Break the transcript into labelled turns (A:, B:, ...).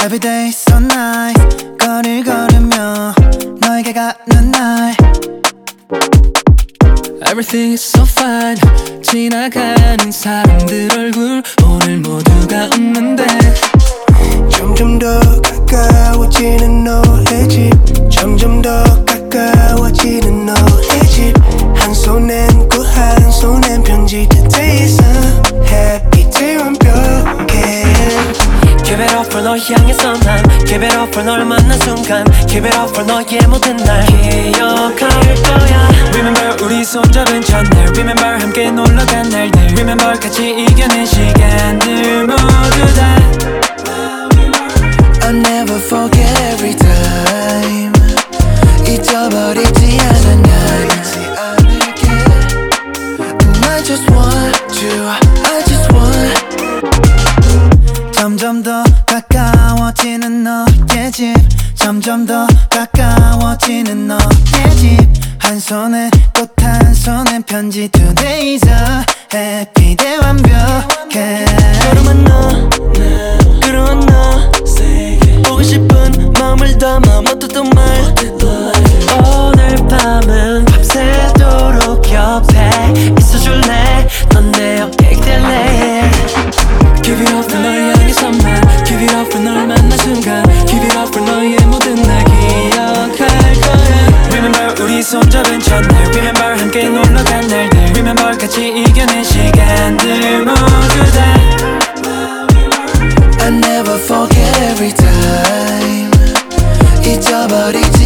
A: Every day so nice 거리를 걸으며 너에게 가는 날
B: Everything is so fine 지나가는 사람들 얼굴 오늘 모두가 웃는데
A: 점점 더 가까워지는 너의 집 점점 더 가까워지는 너의 집 한 손엔 꽃 한 손엔 편지 Today is a happy day 완벽해
C: Give it up for 널 향해서 난 Give it up for 널 만난 순간 Give it up for 너의 모든 날 기억할 거야 Remember 우리 손잡은 첫날 Remember 함께 놀러간 날들 Remember 같이 이겨낸 시간들 모두 다
A: I'll never forget every time 잊어버리지 않아 난 I just want you I just want 점점 더 가까워지는 너의 집 점점 더 가까워지는 너의 집 한 손에 꽃 한 손에 편지 Today is a happy day 완벽해 너를 만나 그런 너 보고 싶은 마음을 담아 못했던 말
C: 오늘 밤은 밤새도록 옆에 있어줄래 넌 내 어깨 될래
B: Give it up for 널 향해서만 Give it up for 널 만난 순간 Give it up for 너의 모든 날 기억할 거야
C: Remember 우리 손잡은 첫날 Remember 함께 놀러간 날들 Remember 같이 이겨낸 시간들 모두 다
A: I never forget every time 잊어버리지